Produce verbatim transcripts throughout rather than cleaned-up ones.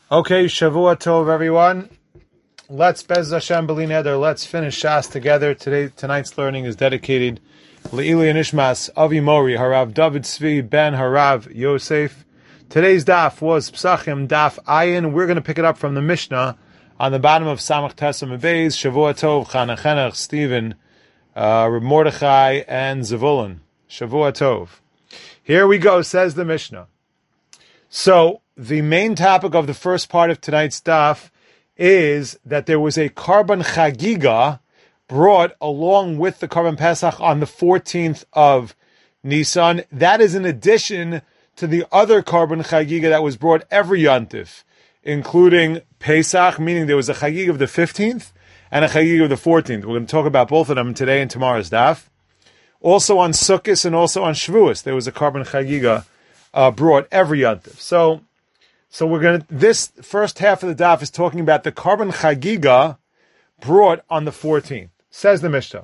Okay, Shavua Tov, everyone. Let's Bez Hashem B'li Neder. Let's finish Shas together. Today, tonight's learning is dedicated Le'ili Nishmas Avi Mori Harav David Tzvi Ben Harav Yosef. Today's daf was Psachim Daf Ayin. We're going to pick it up from the Mishnah on the bottom of Samach Tesam Beis. Shavua Tov, Chana Chenach, Stephen, uh, Reb Mordechai, and Zavulun. Shavua Tov. Here we go. Says the Mishnah. So, the main topic of the first part of tonight's daf is that there was a Karban Chagiga brought along with the Karban Pesach on the fourteenth of Nisan. That is in addition to the other Karban Chagiga that was brought every Yontif, including Pesach, meaning there was a Chagiga of the fifteenth and a Chagiga of the fourteenth. We're going to talk about both of them today in tomorrow's daf. Also on Sukkot and also on Shavuos, there was a Karban Chagiga uh, brought every Yontif. So, So we're going to, this first half of the daf is talking about the Karban Chagiga brought on the fourteenth. Says the Mishnah.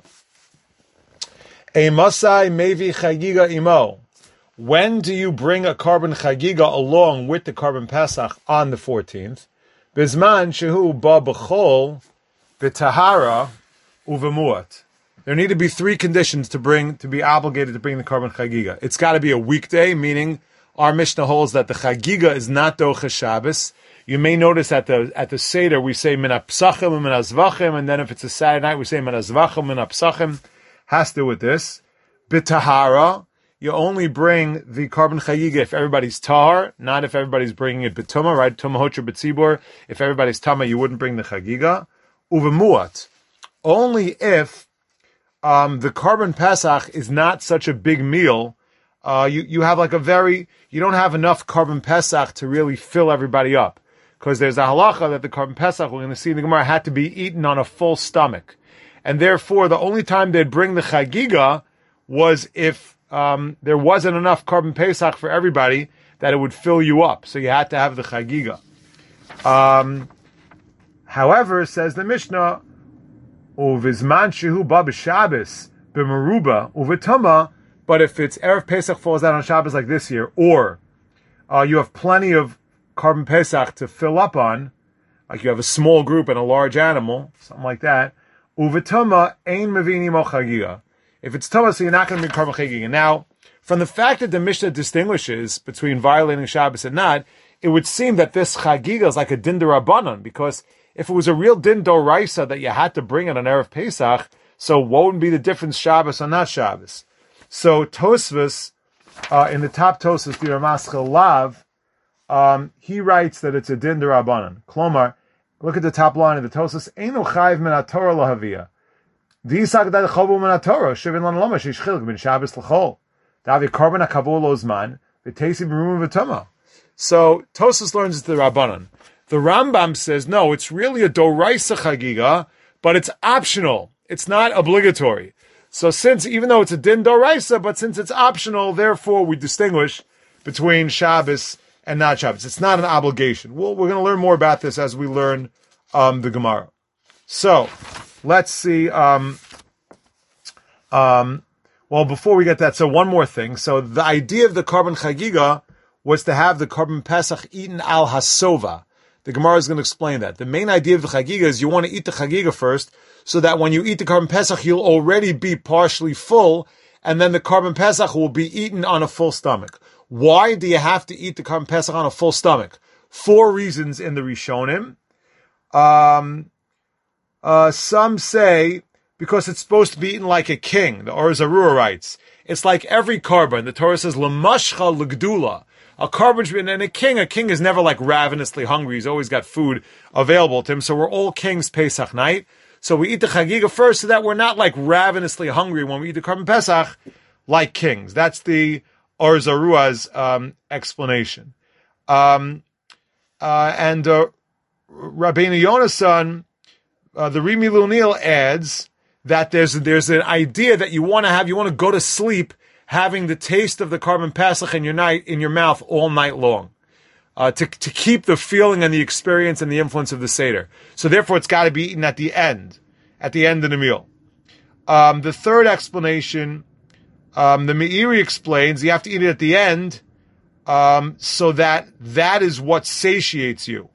A Masai Mevi Chagiga Imo. When do you bring a Karban Chagiga along with the Karban Pesach on the fourteenth? Bizman Shehu Ba B'chol B'Tahara Uvemuat. There need to be three conditions to bring, to be obligated to bring the Karban Chagiga. It's got to be a weekday, meaning our Mishnah holds that the Chagiga is not Docha Shabbos. You may notice at the at the Seder we say Min HaPsachim and Min HaZvachim, and then if it's a Saturday night we say Min HaZvachim, Min HaPsachim. Has to do with this. B'Tahara, you only bring the Karban Chagiga if everybody's Tahar, not if everybody's bringing it B'Tumah, right? Tumah Hotra B'Tzibor. If everybody's Tamah, you wouldn't bring the Chagiga. Uvemuat, only if um, the Karban Pesach is not such a big meal. Uh, you, you have like a very, you don't have enough Karban Pesach to really fill everybody up. Because there's a halacha that the Karban Pesach, we're going to see in the Gemara, had to be eaten on a full stomach. And therefore, the only time they'd bring the Chagiga was if um, there wasn't enough Karban Pesach for everybody, that it would fill you up. So you had to have the Chagiga. Um, however, says the Mishnah, Uvizman shehu ba b'Shabbos b'meruba uvetama. But if it's Erev Pesach falls out on Shabbos like this year, or uh, you have plenty of Karban Pesach to fill up on, like you have a small group and a large animal, something like that, Uvetuma ein mevini mo chagiga. If it's Tuma, so you're not going to be Karban Chagiga. Now, from the fact that the Mishnah distinguishes between violating Shabbos and not, it would seem that this Chagiga is like a din d'Rabbanan, because if it was a real din d'Oraisa that you had to bring it on Erev Pesach, so what would be the difference Shabbos or not Shabbos? So Tosfos, uh, in the top Tosfos, the Ramaschal Lav, um, he writes that it's a din d'Rabbanan. Klomar, look at the top line of the Tosfos. Einu chayv min haTorah lahavia. V'yisak dat chavu min haTorah shivin lan lama sheish chiluk min Shabbos l'chol. Davi karban hakavu lo zman v'teisi b'rumu v'tama. So Tosfos learns it's the Rabbanan. The Rambam says no, it's really a doraisa chagiga, but it's optional. It's not obligatory. So since, even though it's a din d'oraisa, but since it's optional, therefore we distinguish between Shabbos and not Shabbos. It's not an obligation. We'll, we're going to learn more about this as we learn um, the Gemara. So, let's see. Um, um, well, before we get that, so one more thing. So the idea of the Karban Chagiga was to have the Karban Pesach eaten al hasova. The Gemara is going to explain that. The main idea of the Chagiga is you want to eat the Chagiga first, so that when you eat the Karban Pesach, you'll already be partially full, and then the Karban Pesach will be eaten on a full stomach. Why do you have to eat the Karban Pesach on a full stomach? Four reasons in the Rishonim. Um, uh, some say because it's supposed to be eaten like a king. The Or Zarua writes, it's like every Karban. The Torah says, L'mashcha l'gdula. A Karban, and a king, a king is never like ravenously hungry. He's always got food available to him. So we're all kings Pesach night. So we eat the Chagiga first so that we're not like ravenously hungry when we eat the Karban Pesach like kings. That's the Or Zarua's um, explanation. Um, uh, and uh, Rabbeinu Yonasan, uh, the Rimi Lunil adds that there's there's an idea that you want to have, you want to go to sleep having the taste of the Karban Pesach in your night in your mouth all night long. Uh, to, to keep the feeling and the experience and the influence of the Seder. So therefore it's got to be eaten at the end, at the end of the meal. Um, the third explanation, um, the Meiri explains, you have to eat it at the end, um, so that that is what satiates you.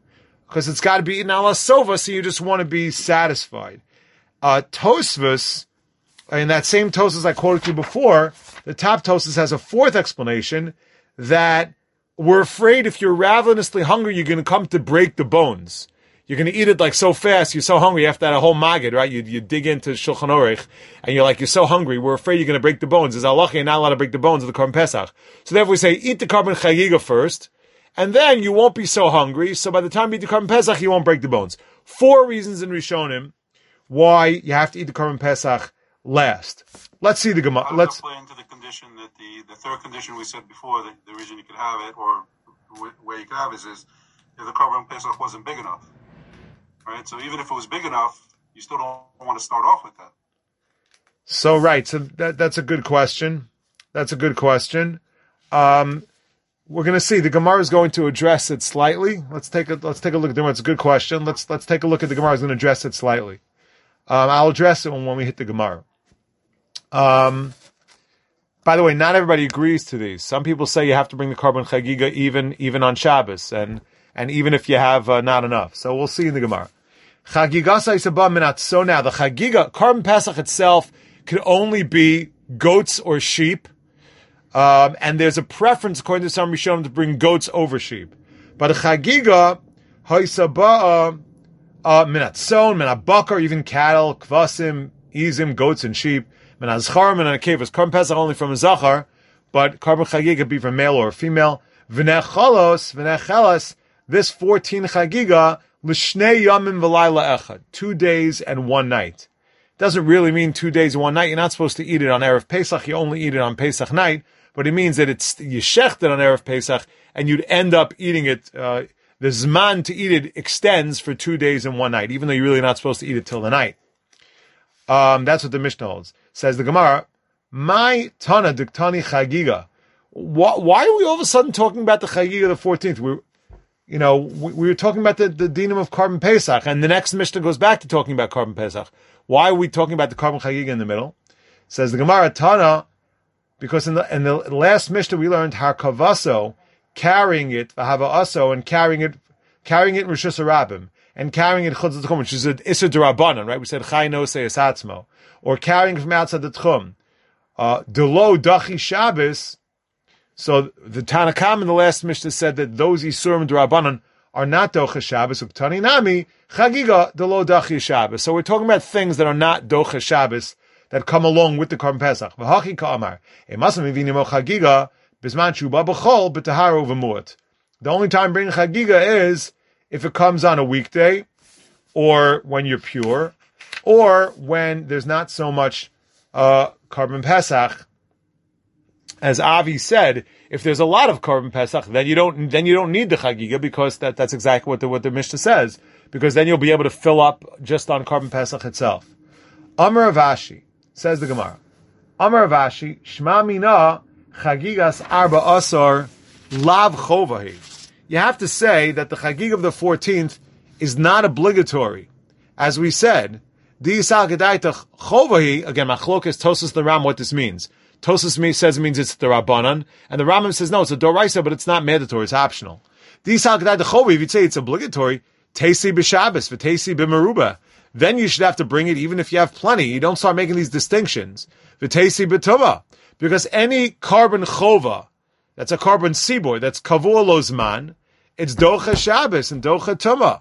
because it's got to be eaten ala sova, so you just want to be satisfied. Uh, Tosfos, in that same Tosfos I quoted to you before, the top Tosfos has a fourth explanation that we're afraid if you're ravenously hungry, you're going to come to break the bones. You're going to eat it like so fast, you're so hungry, you have to have a whole magid, right? You, you dig into Shulchan Aruch, and you're like, you're so hungry, we're afraid you're going to break the bones. There's halacha, you're not allowed to break the bones of the Korban Pesach. So therefore we say, eat the Korban Chagiga first, and then you won't be so hungry, so by the time you eat the Korban Pesach, you won't break the bones. Four reasons in Rishonim why you have to eat the Korban Pesach last. Let's see the Gemara. Let's play into the condition that the, the third condition we said before, that the reason you could have it, or where you could have it, is if the Korban Pesach wasn't big enough. Right? So even if it was big enough, you still don't want to start off with that. So right, so that that's a good question. That's a good question. Um, we're going to see the Gemara is going to address it slightly. Let's take a let's take a look at the Gemara. It's a good question. Let's let's take a look at the Gemara. Is going to address it slightly. Um, I'll address it when, when we hit the Gemara. Um, by the way, not everybody agrees to these. Some people say you have to bring the Korban Chagiga even even on Shabbos, and and even if you have uh, not enough. So we'll see in the Gemara. Chagiga saisaba minat. So now the Chagiga, Korban Pesach itself, can only be goats or sheep. Um, and there's a preference, according to some Rishonim, to bring goats over sheep. But a Chagiga, haisaba minat son, minat bakar, even cattle, kvasim, izim, goats and sheep, minat zcharim, and a kavas. Korban Pesach only from a zachar, but Korban Chagiga could be from male or female. V'nei chalos, v'nei chelas, this fourteen Chagiga, l'shnei yamim v'layla echad, two days and one night. Doesn't really mean two days and one night. You're not supposed to eat it on Erev Pesach. You only eat it on Pesach night. But it means that it's you shecht it on Erev Pesach, and you'd end up eating it. Uh, the zman to eat it extends for two days and one night, even though you're really not supposed to eat it till the night. Um, that's what the Mishnah holds. Says the Gemara, my tana diktani chagiga. Why, why are we all of a sudden talking about the chagiga of the fourteenth? We, you know, we, we were talking about the, the dinam of Korban Pesach, and the next Mishnah goes back to talking about Korban Pesach. Why are we talking about the Korban Chagiga in the middle? Says the Gemara, Tana, because in the in the last Mishnah we learned Harkavaso, carrying it, Vahava Aso, and carrying it, carrying it in Rishus Harabim, and carrying it Chutz Tchum, which is an Issa D'Rabbanan, right? We said Chai No Seis Atzmo, or carrying it from outside the Tchum. Uh, Delo Dachi Shabbos. So the Tanakam in the last Mishnah said that those Isurim D'Rabbanan are not Docha Shabbos, Uktani Nami, Chagiga, Delo Dachi Shabbos. So we're talking about things that are not Docha Shabbos, that come along with the Korban Pesach. V'hachi ka'amar, emasam mivinimo Chagiga, bisman shuba b'chol, b'taharo v'muat. The only time bringing Chagiga is if it comes on a weekday, or when you're pure, or when there's not so much uh, Korban Pesach. As Avi said, if there's a lot of Korban Pesach, then you don't then you don't need the Chagiga, because that, that's exactly what the what the Mishnah says, because then you'll be able to fill up just on Korban Pesach itself. Amar Avashi, says the Gemara, Amar Avashi, Shma mina Chagigas arba asar lav chovahi. You have to say that the Chagig of the fourteenth is not obligatory. As we said, Di'isal Gedaitach chovahi, again, Machlokes, Tosas the Ram, what this means. Tosas says it means it's the Rabbanan, and the Rambam says no, it's a Doraisa, but it's not mandatory, it's optional. Di'isal Gedaitach chovahi, if you'd say it's obligatory, Teisi b'Shabbos, v'teisi b'Meruba, then you should have to bring it even if you have plenty. You don't start making these distinctions. V'teisi b'Tuma, because any carbon chova, that's a carbon sibor, that's kavua lozman, it's docha Shabbos and docha Tuma.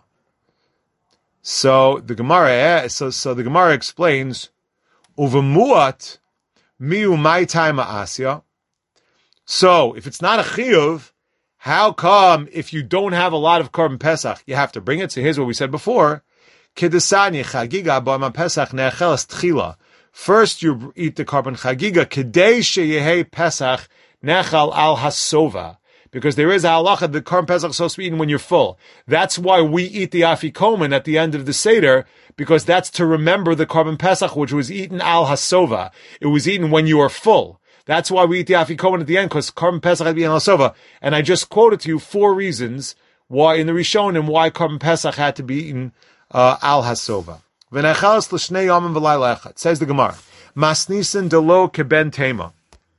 So the Gemara, so so the Gemara explains, uvemuat miu mai time asya. So if it's not a chiyuv, how come if you don't have a lot of Korban Pesach, you have to bring it? So here's what we said before: Kedesani chagiga b'ma Pesach ne'achelas tchila. First, you eat the Korban Chagiga kedei sheyehei Pesach nechal al hasova, because there is a halacha the Korban Pesach is supposed to be eaten when you're full. That's why we eat the afikomen at the end of the seder, because that's to remember the Korban Pesach, which was eaten al hasova. It was eaten when you are full. That's why we eat the afikomen at the end, because Korban Pesach had to be al hasova. And I just quoted to you four reasons why in the Rishonim why Korban Pesach had to be eaten uh, al hasova. V'nechalas l'shnei yomim v'layla echad. Says the Gemara, Masnisin delo keben tema.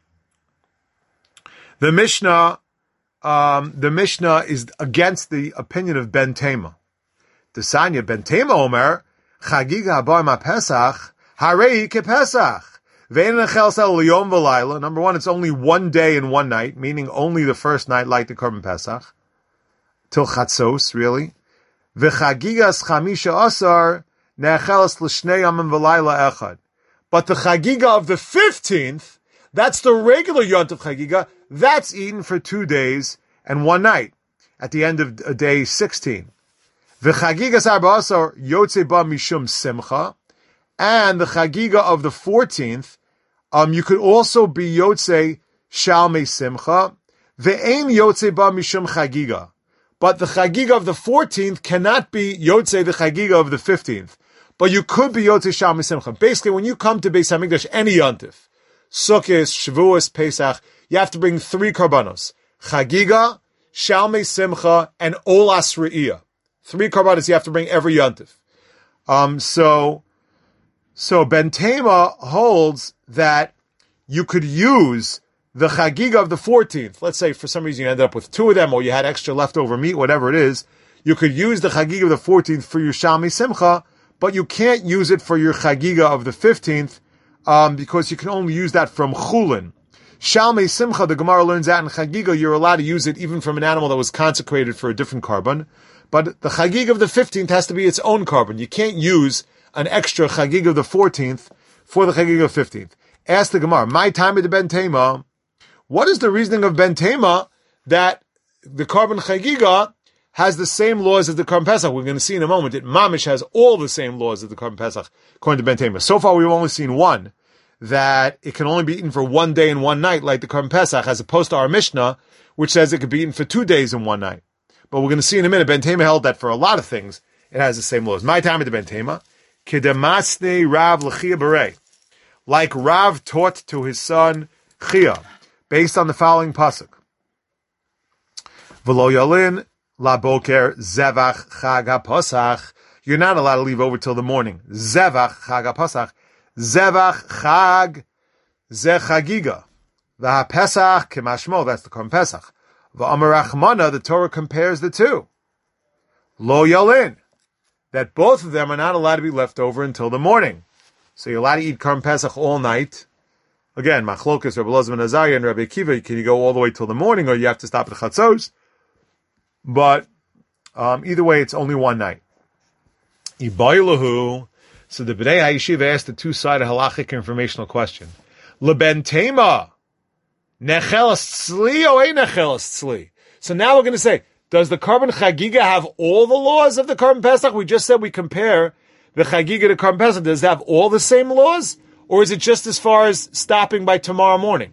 The Mishnah, um, the Mishnah is against the opinion of Ben Tema. The Sanya ben Tema Omer, Chagiga Habar Ma Pesach, Harei Ke Pesach. Number one, it's only one day and one night, meaning only the first night, like the Korban Pesach, till Chatzos, really. V'chagigas chamisha asar ne'achelas l'shnei yamim v'layla echad. But the chagiga of the fifteenth, that's the regular yont of chagiga, that's eaten for two days and one night, at the end of day sixteen. V'chagigas arba asar yotze ba mishum simcha. And the chagiga of the fourteenth, um, you could also be yotze shalmei simcha, ve'ein yotze ba mishum chagiga. But the chagiga of the fourteenth cannot be yotze the chagiga of the fifteenth. But you could be yotze shalmei simcha. Basically, when you come to Beis Hamikdash, any yontif, Sukkot, Shavuos, Pesach, you have to bring three karbanos: chagiga, shalmei simcha, and olas re'iyah. Three karbanos you have to bring every yontif. Um, so. So Ben Tema holds that you could use the chagiga of the fourteenth. Let's say for some reason you ended up with two of them, or you had extra leftover meat, whatever it is. You could use the chagiga of the fourteenth for your shalmei simcha, but you can't use it for your chagiga of the fifteenth, um, because you can only use that from chulin. Shalmei simcha, the Gemara learns out in chagiga, you're allowed to use it even from an animal that was consecrated for a different carbon. But the chagiga of the fifteenth has to be its own carbon. You can't use an extra chagig of the fourteenth for the chagig of fifteenth. Ask the Gemara, my time at the Ben Tema, what is the reasoning of Ben Tema that the carbon chagiga has the same laws as the carbon Pesach? We're going to see in a moment that Mamish has all the same laws as the carbon Pesach, according to Ben Tema. So far, we've only seen one, that it can only be eaten for one day and one night, like the carbon Pesach, as opposed to our Mishnah, which says it could be eaten for two days and one night. But we're going to see in a minute, Ben Tema held that for a lot of things, it has the same laws. My time at the Ben Tema, Kedemasne Rav L'Chia Berei, like Rav taught to his son Chia, based on the following pasuk: V'lo yalin laboker zevach chag haPasach. You're not allowed to leave over till the morning. Zevach chag haPasach, zevach chag ze chagiga. VahaPesach kemashmo. That's the Korban Pesach. V'Amar Rachmana, the Torah compares the two. Lo yalin, that both of them are not allowed to be left over until the morning. So you're allowed to eat Korban Pesach all night. Again, Machlokas, Rabbi Elazar ben Azariah, and Rabbi Akiva, can you go all the way till the morning, or you have to stop at Chatzos? But um, either way, it's only one night. Ibaylahu. So the B'nai HaYeshiva asked a two-sided halachic informational question. Leben Tema, nechelas tzli or ein nechelas tzli? So now we're going to say, does the carbon chagiga have all the laws of the carbon Pesach? We just said we compare the chagiga to carbon Pesach. Does it have all the same laws? Or is it just as far as stopping by tomorrow morning?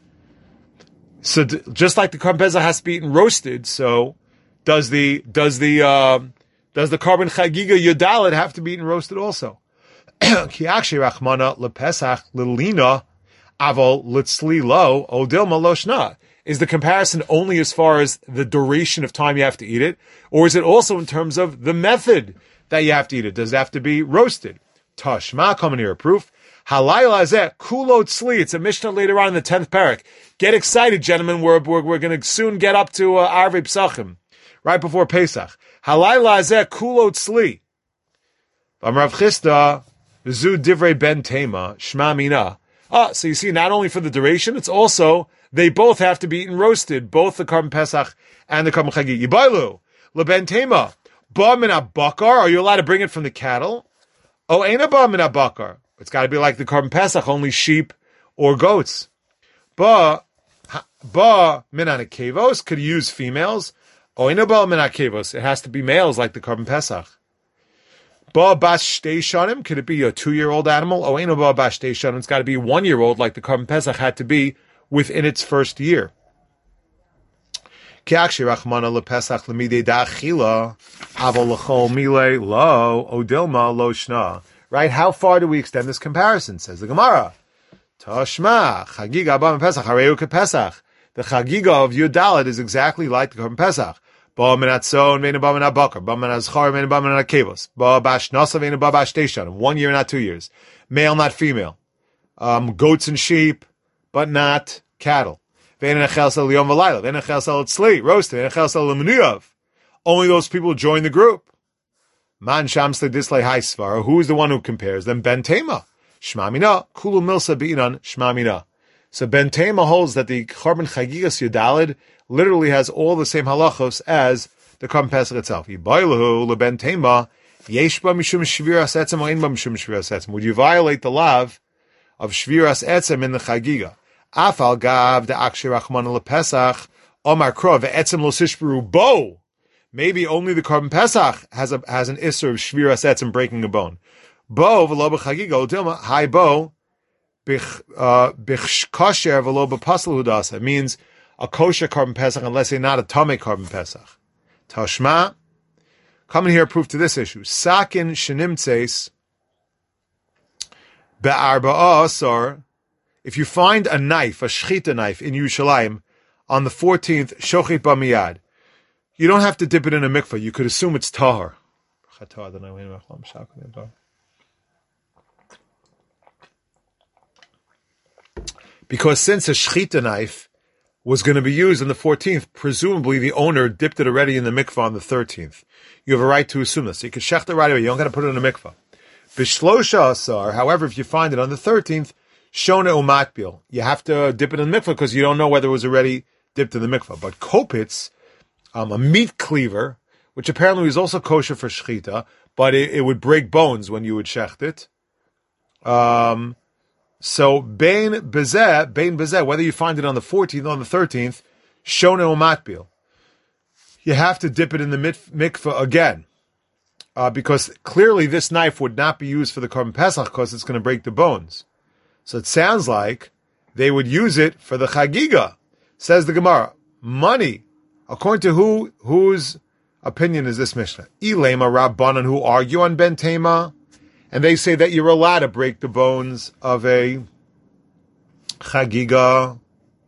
So d- just like the carbon Pesach has to be eaten roasted, so does the does the uh, does the carbon chagiga yodalit have to be eaten roasted also? Ki akshi rachmana lepesach lelina aval litzli lo odilma lo shna. Is the comparison only as far as the duration of time you have to eat it? Or is it also in terms of the method that you have to eat it? Does it have to be roasted? Tashma, coming here, a proof. Halayla zeh kulo tzli. It's a Mishnah later on in the tenth parak. Get excited, gentlemen. We're, we're, we're going to soon get up to uh, Arvei Pesachim, right before Pesach. Halayla zeh kulo tzli. Amrav Chisda, zu divrei Ben Tema, shma mina. Ah, so you see, not only for the duration, it's also they both have to be eaten roasted, both the carbon Pesach and the carbon Chagi. Yibailu, leben Tema, ba min bakar. Are you allowed to bring it from the cattle? Oh, ain't a ba min bakar. It's got to be like the carbon Pesach, only sheep or goats. Ba, ba min kevos, could use females. Oh, ain't a ba min kevos. It has to be males like the carbon Pesach. Ba bas shtei shanim, could it be a two-year-old animal? Oh, ain't a ba bas shtei shanim. It's got to be one-year-old like the carbon Pesach had to be within its first year. Right? How far do we extend this comparison? Says the Gemara. Tashma, chagiga ba Pesach, hareu kepesach. The chagiga of Yudalit is exactly like the Korban Pesach. Ba minat son, ve'ena ba minat bakar. Ba minat zchar, ve'ena ba minat kevos. Ba bash nasa, ve'ena ba bash teishan. One year, not two years. Male, not female. Um, goats and sheep, but not cattle. Only those people join the group. Man Shamsle Dislay Haisvar, who is the one who compares them? Ben Tema. Shmamina, Kulu Milsa Bi'inan, Shmamina. So Ben Tema holds that the Korban Chagigas Yudalid literally has all the same halachos as the Korban Pesach itself. Yibaylahu LeBen Tema, Yeshba Mishum Shviras Etzem, Ainba Mishum Shviras Etzem. Would you violate the lav of Shviras Etzem in the Chagiga? Afal Gav, the Akshir Rachman LePesach, Omar Krov, Etzem Lo Sishberu Bo. Maybe only the Korban Pesach has a has an isser of Shviras Etzem, breaking a bone. Bo v'lo b'chagiga l'tilma hi bo bich kosher v'lo b'pasel hudasa. It means a kosher Korban Pesach unless they're not a tamei Korban Pesach. Tashma, coming here proof to this issue. Sakin shenimtzeis be'arba'a asar. If you find a knife, a shchita knife in Yerushalayim on the fourteenth, shochit b'miyad. You don't have to dip it in a mikvah. You could assume it's tahar. Because since a shechita knife was going to be used on the fourteenth, presumably the owner dipped it already in the mikvah on the thirteenth. You have a right to assume this. So you can shech it right away. You don't got to put it in a mikvah. Bishlosha asar, however, if you find it on the thirteenth, shona umatbil. You have to dip it in the mikvah because you don't know whether it was already dipped in the mikvah. But kopitz, Um, a meat cleaver, which apparently is also kosher for shechita, but it, it would break bones when you would shecht it. Um, so bein bezeh, bein bezeh, whether you find it on the fourteenth or on the thirteenth, shona umatbil. You have to dip it in the mit- mikveh again, uh, because clearly this knife would not be used for the Korban Pesach because it's going to break the bones. So it sounds like they would use it for the chagiga. Says the Gemara, money. According to who, whose opinion is this Mishnah? Ilema Rabbanan, who argue on Ben Tema, and they say that you're allowed to break the bones of a chagiga.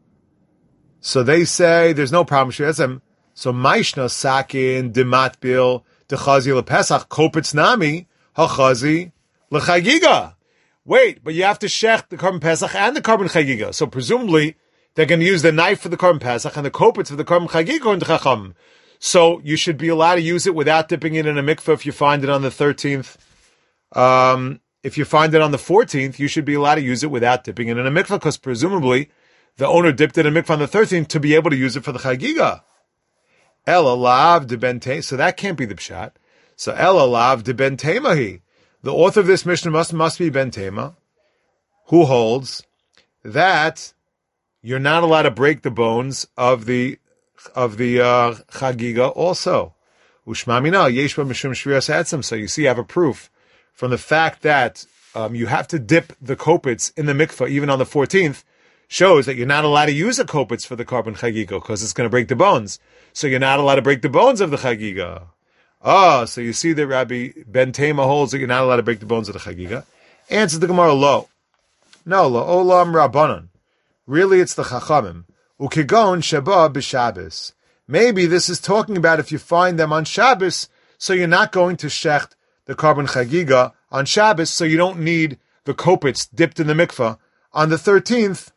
So they say there's no problem. So Maishna Sakin Dematbil Dechazi LePesach Kopitz Nami Hachazi LeChagiga. Wait, but you have to shech the Korban Pesach and the Korban Chagiga. So presumably they're going to use the knife for the Korban Pesach and the kopitz for the Korban Chagiga according to Chacham. So you should be allowed to use it without dipping it in a mikveh if you find it on the thirteenth. Um, if you find it on the fourteenth, you should be allowed to use it without dipping it in a mikveh because presumably the owner dipped it in a mikveh on the thirteenth to be able to use it for the Chagiga. El alav de ben te. So that can't be the pshat. So el alav de ben temahi. The author of this Mishnah must, must be Ben Tema, who holds that you're not allowed to break the bones of the of the uh, chagiga also. Ushmamina yeshba mishum shviras etzem. So you see, you have a proof from the fact that um, you have to dip the kopitz in the mikvah even on the fourteenth, shows that you're not allowed to use a kopitz for the Korban chagiga because it's going to break the bones. So you're not allowed to break the bones of the chagiga. Ah, so you see that Rabbi Ben Tema holds that you're not allowed to break the bones of the chagiga. Answers the Gemara, lo. No, lo olam rabbanon. Really, it's the Chachamim. Ukigon sheba b'Shabbos. Maybe this is talking about if you find them on Shabbos, so you're not going to shecht the Korban Chagiga on Shabbos, so you don't need the kopitz dipped in the mikvah on the thirteenth.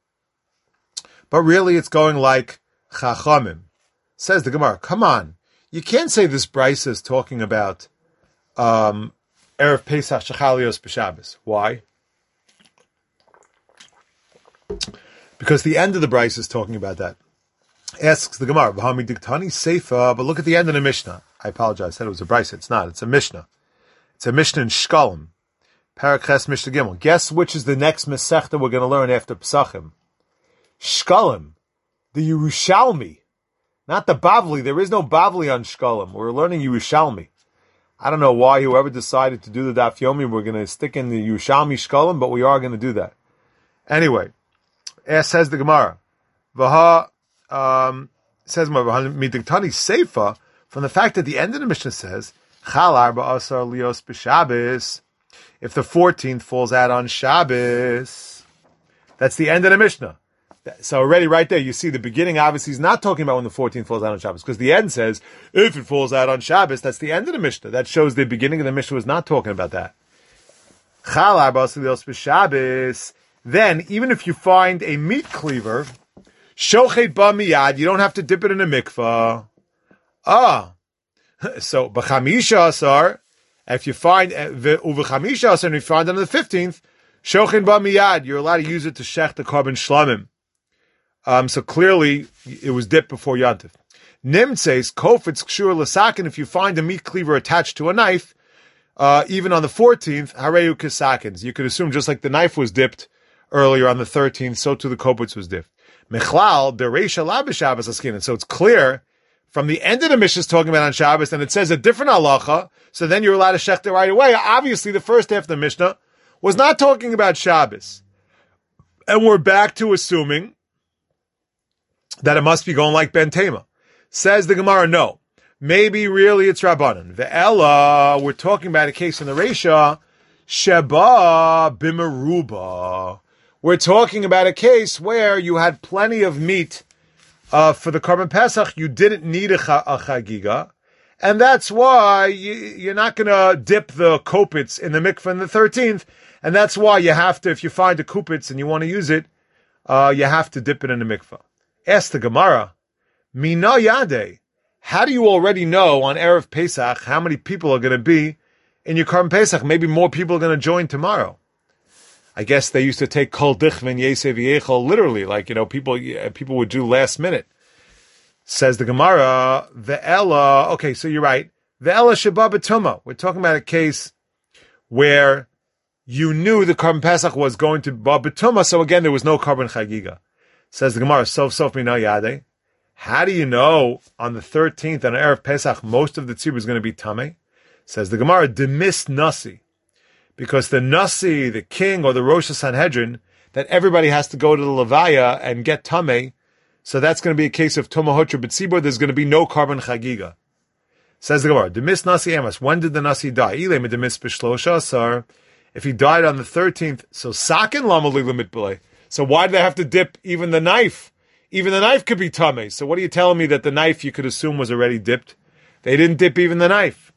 But really, it's going like Chachamim. Says the Gemara, come on. You can't say this Brisa is talking about um, Erev Pesach Shechalios b'Shabbos. Why? Because the end of the Brisa is talking about that. Asks the Gemara, V'hami diktani seifa, but look at the end of the Mishnah. I apologize, I said it was a Brisa. It's not. It's a Mishnah. It's a Mishnah in Shkalim. Paraches Mishnah Gimel. Guess which is the next Masechta we're going to learn after Pesachim? Shkalim. The Yerushalmi. Not the Bavli. There is no Bavli on Shkalim. We're learning Yerushalmi. I don't know why whoever decided to do the Daf Yomi, we're going to stick in the Yerushalmi Shkalim, but we are going to do that. Anyway, as says the Gemara, Vaha, um, says Midiktani Seifa, from the fact that the end of the Mishnah says, Chal Arba Asar Lios B'Shabbos, if the fourteenth falls out on Shabbos, that's the end of the Mishnah. So already right there, you see the beginning obviously is not talking about when the fourteenth falls out on Shabbos, because the end says, if it falls out on Shabbos, that's the end of the Mishnah. That shows the beginning of the Mishnah was not talking about that. Chal Arba Asar Lios B'Shabbos, then, even if you find a meat cleaver, shochet ba miyad, you don't have to dip it in a mikvah. Ah, So b'chamisha asar, if you find uv'chamisha asar, and you find it on the fifteenth, shochin ba miyad, you're allowed to use it to shech the carbon shlamim. Um, so clearly it was dipped before Yantif. Nim says kofetz kshur l'sakin. If you find a meat cleaver attached to a knife, uh, even on the fourteenth, hareu kesakins. You could assume just like the knife was dipped earlier on the thirteenth, so too the kofetz was dipped. Mechlal bereisha la b'Shabbos askin. And so it's clear from the end of the Mishnah is talking about on Shabbos, and it says a different halacha. So then you're allowed to shech it right away. Obviously, the first half of the Mishnah was not talking about Shabbos, and we're back to assuming that it must be going like Ben Tema. Says the Gemara, no. Maybe really it's Rabbanan. Ve'ela, we're talking about a case in the Reisha, Sheba bimeruba. We're talking about a case where you had plenty of meat uh, for the Karban Pesach. You didn't need a, cha- a chagiga. And that's why you, you're not going to dip the kopitz in the mikveh on the thirteenth. And that's why you have to, if you find a kupitz and you want to use it, uh, you have to dip it in the mikveh. Ask the Gemara, Mina Yade, how do you already know on Erev Pesach how many people are going to be in your Karban Pesach? Maybe more people are going to join tomorrow. I guess they used to take Kol Dichvin Yesev Yechol literally, like, you know, people people would do last minute. Says the Gemara, the Ella, okay, so you're right. The Ella Sheba B'Tuma. We're talking about a case where you knew the Karban Pesach was going to Ba B'Tuma, so again, there was no Karban Chagiga. Says the Gemara, Sof Sof Mina Yade. How do you know on the thirteenth on Erev Pesach most of the tzibur is going to be tamei? Says the Gemara, Demis Nasi. Because the Nasi, the king, or the Rosh Sanhedrin, that everybody has to go to the Levaya and get tamei, so that's going to be a case of Tomahotra B'tzibur, there's going to be no Karban Chagiga. Says the Gemara, Demis Nasi Amos. When did the Nasi die? Ilem Demis B'Shlosha Asar. If he died on the thirteenth, so Sakin Lamali Limit B'lei. So why do they have to dip even the knife? Even the knife could be tamei. So what are you telling me that the knife you could assume was already dipped? They didn't dip even the knife.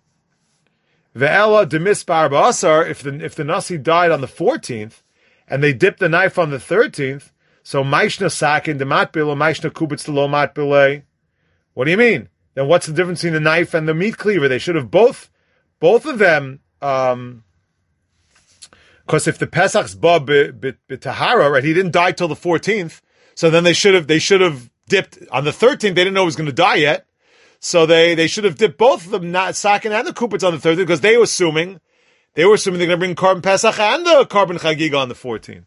Ve'ela demis b'arba asar. If the if the nasi died on the fourteenth and they dipped the knife on the thirteenth, so maishna sakin dematbil or maishna kubitz lo matbile. What do you mean? Then what's the difference between the knife and the meat cleaver? They should have both, both of them. Um, Because if the Pesach's ba b'tahara, right, he didn't die till the fourteenth, so then they should have they should have dipped on the thirteenth. They didn't know he was going to die yet, so they, they should have dipped both of them, not Sakin and the Kupitz on the thirteenth, because they were assuming they were assuming they're going to bring Karban Pesach and the Karban Chagiga on the fourteenth.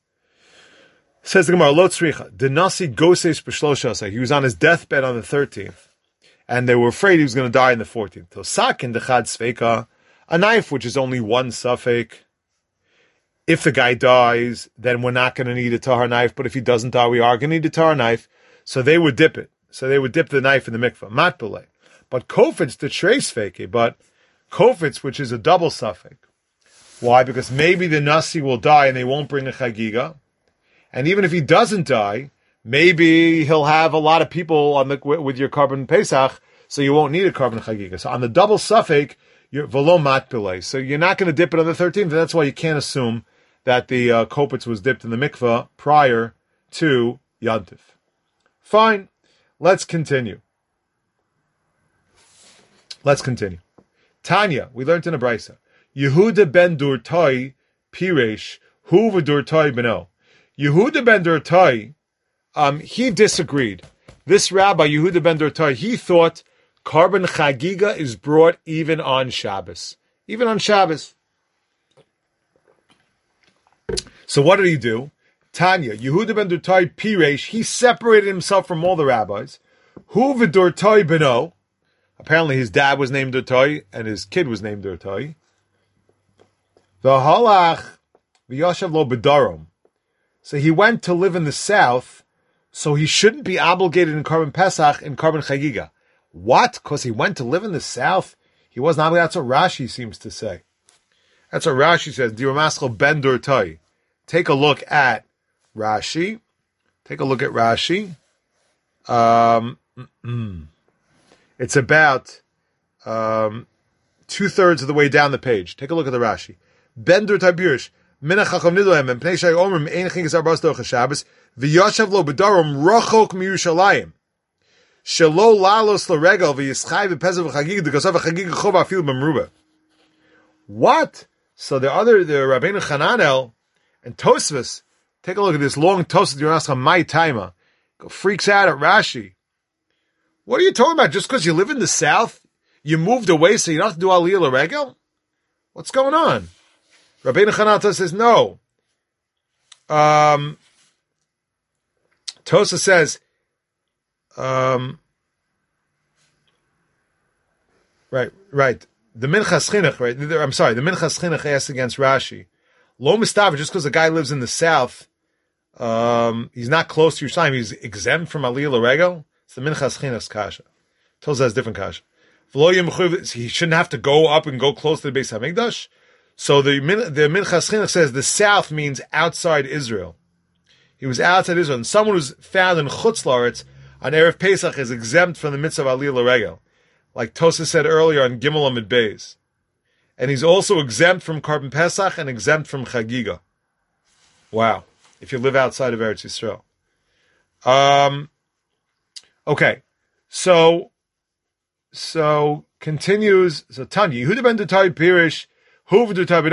Says the Gemara, Lo tzricha, the Nasi goses b'shlosha. He was on his deathbed on the thirteenth, and they were afraid he was going to die on the fourteenth. So Sakin dechad sveika, a knife which is only one suffix. If the guy dies, then we're not going to need a tahar knife. But if he doesn't die, we are going to need a tahar knife. So they would dip it. So they would dip the knife in the mikvah. Matbele. But kofitz, the trace fake. But kofitz, which is a double suffix. Why? Because maybe the nasi will die and they won't bring a chagiga. And even if he doesn't die, maybe he'll have a lot of people on the with your Karban Pesach, so you won't need a Karban chagiga. So on the double suffix, you're velo matbele. So you're not going to dip it on the thirteenth. And that's why you can't assume that the uh, kopitz was dipped in the mikveh prior to Yantif. Fine. Let's continue. Let's continue. Tanya, we learned in a brisa. Yehuda ben Durtai Piresh Hu v'Durtai beno. Yehuda ben Durtai, um, he disagreed. This rabbi, Yehuda ben Durtai, he thought Karban Chagiga is brought even on Shabbos. Even on Shabbos. So what did he do? Tanya, Yehuda ben Durtai Piresh, he separated himself from all the rabbis. Hu v'Durtai beno. Apparently his dad was named Durtai and his kid was named Durtai. The halach v'yashav lo b'darom. So he went to live in the south, so he shouldn't be obligated in Karban Pesach and Karban Chagiga. What? Because he went to live in the south? He wasn't obligated. That's what Rashi seems to say. That's what Rashi says. Diramaschal ben Durtai. Take a look at Rashi. Take a look at Rashi. Um, it's about um, two-thirds of the way down the page. Take a look at the Rashi. Ben Durtai Birish. Mina chacham nidohem and pnei shay omrim ein chingas arbas docha Shabbos v'yashav lo b'darom rachok miyushalayim Shelo lalos l'regel v'yischai v'pezav v'chagiga d'gosav v'chagiga chov afil b'mruba. What? So the other, the Rabbeinu Chananel and Tosfos, take a look at this long Tosfos Yerascha my Taima, freaks out at Rashi. What are you talking about? Just because you live in the south, you moved away, so you don't have to do Aliyah l'regel? What's going on? Rabbeinu Chananel says no. Um, Tosa says, um, right, right. The Minchas Chinuch, right? I'm sorry, the Minchas Chinuch asks against Rashi. Lo mistav, just because a guy lives in the south, um, he's not close to Yerushalayim, he's exempt from Aliyah l'regel. It's the Minchas Chinuch's kasha. Tosa has different kasha. He shouldn't have to go up and go close to the Beis Hamikdash. So the the Minchas Chinuch says the south means outside Israel. He was outside Israel, and someone who's found in Chutz La'aretz on Erev Pesach is exempt from the mitzvah of Aliyah l'regel, like Tosa said earlier on Gimel Amid Beis. And he's also exempt from Korban Pesach and exempt from Chagiga. Wow! If you live outside of Eretz Yisrael. Um. Okay, so so continues. So Tanya Yehuda ben Dutai Pirish. He didn't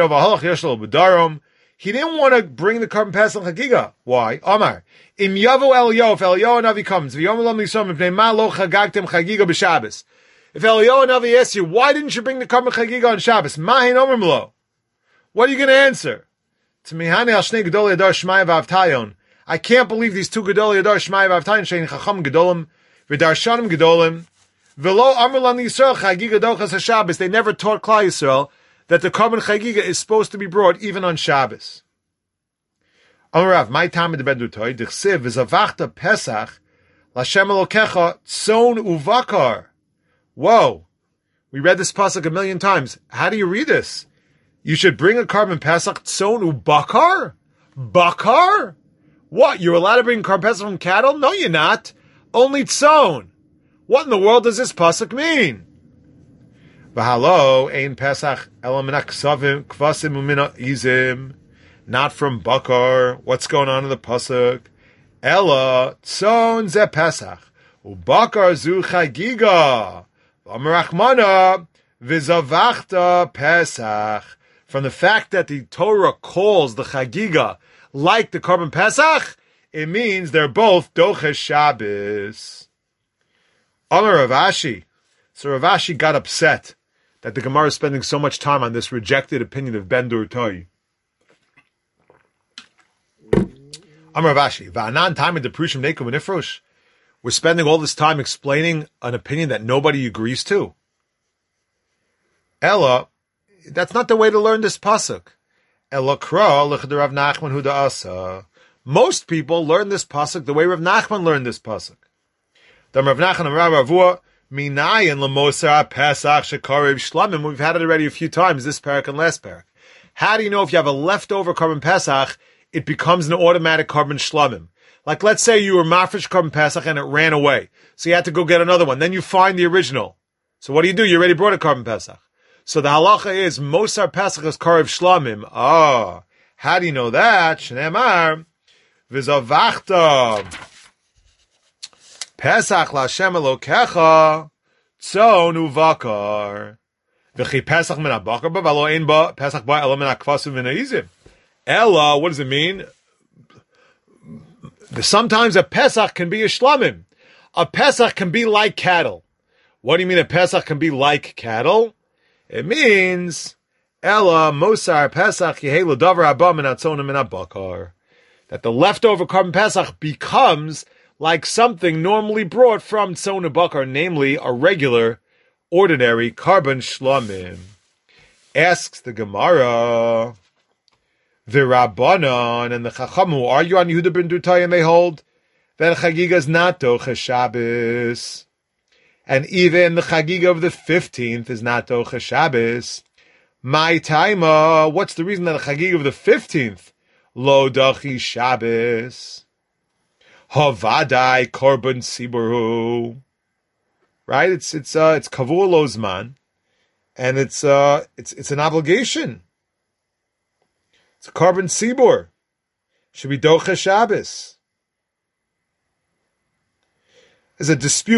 want to bring the Korban Pesach Chagiga. Why? Omar. Im Yavo Eliyahu, if Eliyahu Navi comes, v'yom elam nisam, if ne'ma lo chagagtem Chagiga b'Shabbos. If Eliyahu Navi asks you, why didn't you bring the Korban Chagiga on Shabbos? Mahin Omer Mlo. What are you going to answer? T'mihane al shnei Gedolei Adar Shmaya v'Avtayon. I can't believe these two Gedolei Adar Shmaya v'Avtayon, shein chacham gedolim, v'darshanim gedolim, v'lo Amar lan Yisrael Chagiga dochas HaShabbos. They never taught Klal Yisrael that the Korban Chagiga is supposed to be brought even on Shabbos. Amarav, my time in the Bedutoi, Dichsiv v'zavachta Pesach, Lashem Elokecha, Tzon uvakar. Whoa. We read this pasuk a million times. How do you read this? You should bring a Korban Pesach, Tzon ubakar? Bakar? What, you're allowed to bring Korban Pesach from cattle? No, you're not. Only Tzon. What in the world does this pasuk mean? V'halo ein Pesach ela min haksavim kvasim umina izim. Not from bakar. What's going on in the pasuk? Ela tzon ze Pesach ubakar zu chagiga v'amarachmana v'zavachta Pesach. From the fact that the Torah calls the chagiga like the Korban Pesach, it means they're both doches Shabbos. Amar Rav Ashi. So Rav Ashi got upset that the Gemara is spending so much time on this rejected opinion of Ben Durtai. Amar Rav Ashi, va'anan time in the Prushim Nekum and Ifrosh. We're spending all this time explaining an opinion that nobody agrees to. Ella, that's not the way to learn this pasuk. Ella kra l'chad Rav Nachman hu da'asa. Most people learn this pasuk the way Rav Nachman learned this pasuk. The Rav Nachman and Rav Avua minayin l'mosar Pesach shekarev shlamim. We've had it already a few times, this parak and last parak. How do you know if you have a leftover Korban Pesach, it becomes an automatic Korban shlamim? Like, let's say you were mafresh Korban Pesach and it ran away, so you had to go get another one. Then you find the original. So what do you do? You already brought a Korban Pesach. So the halacha is Mosar Pesach is Karev Shlamim. Ah, how do you know that? Shneimar v'zavachta Pesach LaShem Elokecha tzon uvakar v'chi Pesach min habakar ba v'lo ein ba Pesach ba ela min hakvasim v'neizim. Ella, what does it mean? Sometimes a Pesach can be a Shlamim. A Pesach can be like cattle. What do you mean a Pesach can be like cattle? It means Ella Mosar Pesach Yehei L'Davar Haba Min Hatzonim Min HaBakar, that the leftover Korban Pesach becomes like something normally brought from Tzon Bakar, namely a regular, ordinary Korban Shlamim. Asks the Gemara, the Rabbanon and the Chacham who argue on Yehuda ben Dutai, and they hold that Chagiga is not Doches Shabbos. And even the Chagiga of the fifteenth is not Doches Shabbos. My taima, what's the reason that the Chagiga of the fifteenth lo Dochi Shabbos? Havadai Korban Siburu. Right? It's it's uh it's Kavur Lozman, and it's uh it's it's an obligation. It's a Korban Sibur. Should be Doches Shabbos. There's a dispute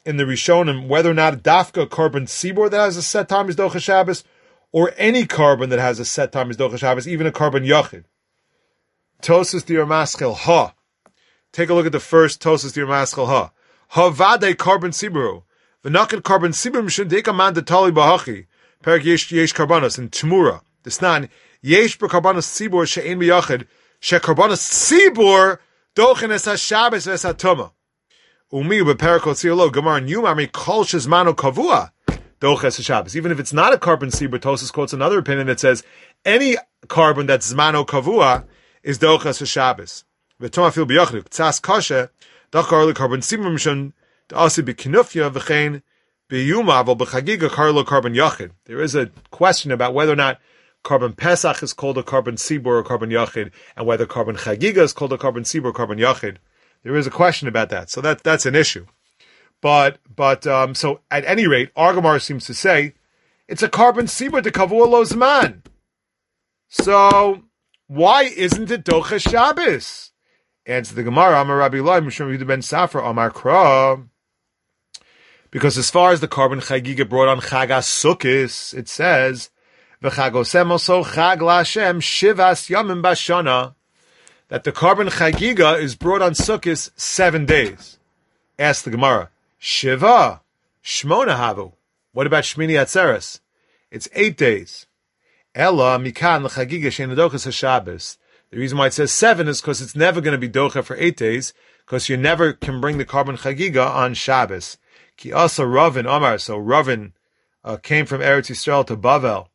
in the Rishonim whether or not dafka carbon sibor that has a set time is docha Shabbos, or any carbon that has a set time is docha Shabbos, even a carbon yachid. Tosas Dir Maschel ha. Take a look at the first Tosas Dir Maschel ha. Ha vade carbon siburu. V'nakin carbon sibur mishun deika man detali bahachi. Perak yesh yesh karbanos in Tmura. Desnan yesh ber karbanos sibur she'en b'yachid she karbanos sibur dochen es ha-Shabbos es ha-Tuma. Umi beperakot siyolo gemar nyumami kol shezmano kavua dochen es ha-Shabbos. Even if it's not a carbon sibur, Tosas quotes another opinion that says any carbon that's zmano kavua is dochen es ha-Shabbos. V'tuma fil b'yachid k'tzas kashe dachar le carbon sibur mishun da'asi b'kinufya v'chein b'yuma v'al b'chagiga karlo carbon yachid. There is a question about whether or not carbon Pesach is called a carbon sibur or carbon yachid, and whether carbon chagiga is called a carbon sibur or carbon yachid. There is a question about that, so that that's an issue. But but um, so at any rate, Argamar seems to say it's a carbon sibur to kavua lo zman. So why isn't it docha Shabbos? Answer the Gemara, Amar Rabbi Lai, Mishum Yehuda ben Safra, Amar Kra. Because as far as the carbon chagiga brought on Chagas Sukkis, it says V'chagosem also chag la'Hashem shivas yamim bashana, that the carbon chagiga is brought on Sukkos seven days. Ask the Gemara, Shiva, Shmona havu. What about Shmini Atzeres? It's eight days. Ella mikan l'chagiga she'enadochas haShabbos. The reason why it says seven is because it's never going to be docha for eight days, because you never can bring the carbon chagiga on Shabbos. Ki asa Ravin Omar. So Ravin uh, came from Eretz Yisrael to Bavel.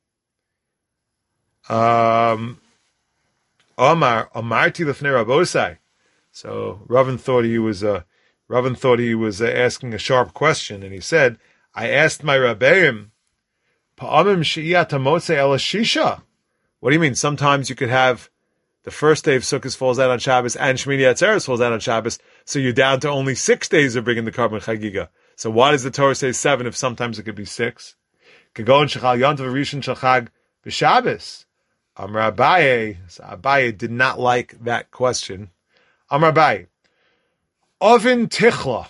Um, Omar, Amarti lefnei Rabosai. So Ravin thought he was, uh, Ravin thought he was uh, asking a sharp question, and he said, "I asked my Rabbeim, Pa'amim she'iyat hamotzei ela shisha." What do you mean? Sometimes you could have the first day of Sukkot falls out on Shabbos, and Shmini Atzeres falls out on Shabbos, so you're down to only six days of bringing the carbon chagiga. So why does the Torah say seven if sometimes it could be six? Kagon shechal yantav rishon shachag b'Shabbos. Amar Abaye, so Abaye did not like that question. Amar Abaye, Ovin Tichla.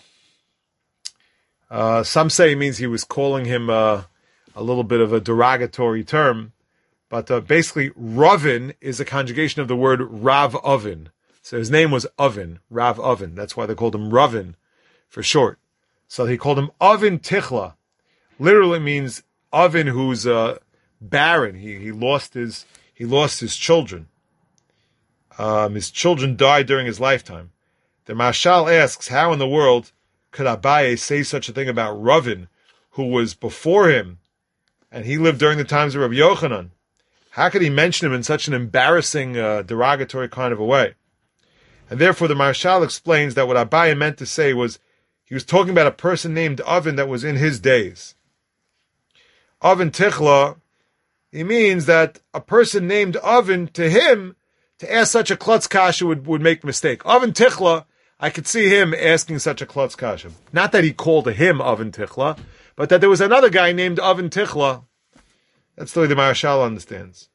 Uh, some say it means he was calling him uh, a little bit of a derogatory term, but uh, basically Ravin is a conjugation of the word Rav Oven. So his name was Oven, Rav Oven. That's why they called him Ravin for short. So he called him Ovin Tichla. Literally means Oven who's uh, barren. He he lost his he lost his children. Um, his children died during his lifetime. The Mashal asks, how in the world could Abaye say such a thing about Ravin, who was before him, and he lived during the times of Rabbi Yochanan? How could he mention him in such an embarrassing, uh, derogatory kind of a way? And therefore the Marshal explains that what Abaye meant to say was, he was talking about a person named Oven that was in his days. Oven Tichla, he means that a person named Oven, to him, to ask such a klutz kasha would, would make a mistake. Oven Tichla, I could see him asking such a klutz kasha. Not that he called him Oven Tichla, but that there was another guy named Oven Tichla. That's the way the Marshal understands.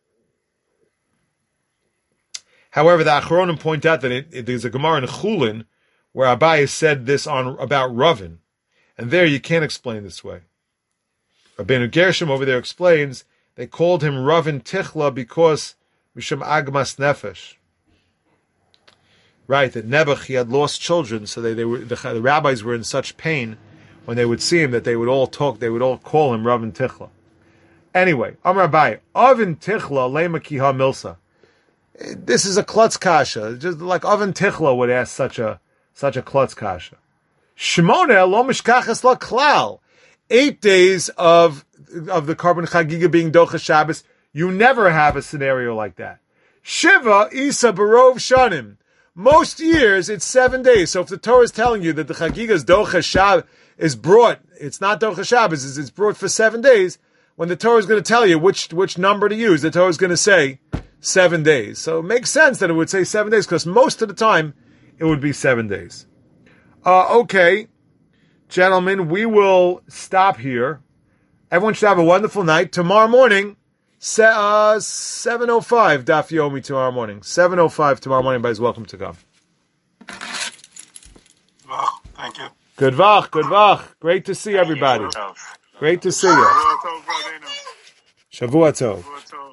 However, the Achronim point out that it, it, there's a Gemara in Chulin where Abaye said this on about Ravin, and there you can't explain this way. Rabbeinu Gershom over there explains they called him Ravin Tichla because Mishum Agmas Nefesh. Right, that Nebuch, he had lost children, so they, they were the, the rabbis were in such pain when they would see him that they would all talk, they would all call him Ravin Tichla. Anyway, Amar Abaye, Ovin Tichla lema kiha milsa. This is a klutz kasha, just like Ovin Tichla would ask such a such a klutz kasha. Shmona lo mishkachas la klal. Eight days of of the carbon chagiga being docha Shabbos, you never have a scenario like that. Shiva isa barov shanim. Most years it's seven days. So if the Torah is telling you that the chagiga's docha Shabbos is brought, it's not docha Shabbos, it's, it's brought for seven days. When the Torah is going to tell you which which number to use, the Torah is going to say seven days. So it makes sense that it would say seven days, because most of the time it would be seven days. Uh, okay, gentlemen, we will stop here. Everyone should have a wonderful night. Tomorrow morning, se- uh, seven oh five, Daf Yomi tomorrow morning. seven oh five tomorrow morning, everybody's welcome to come. Well, thank you. Good vach, good vach. Great to see everybody. Great to see you. Shavua tov.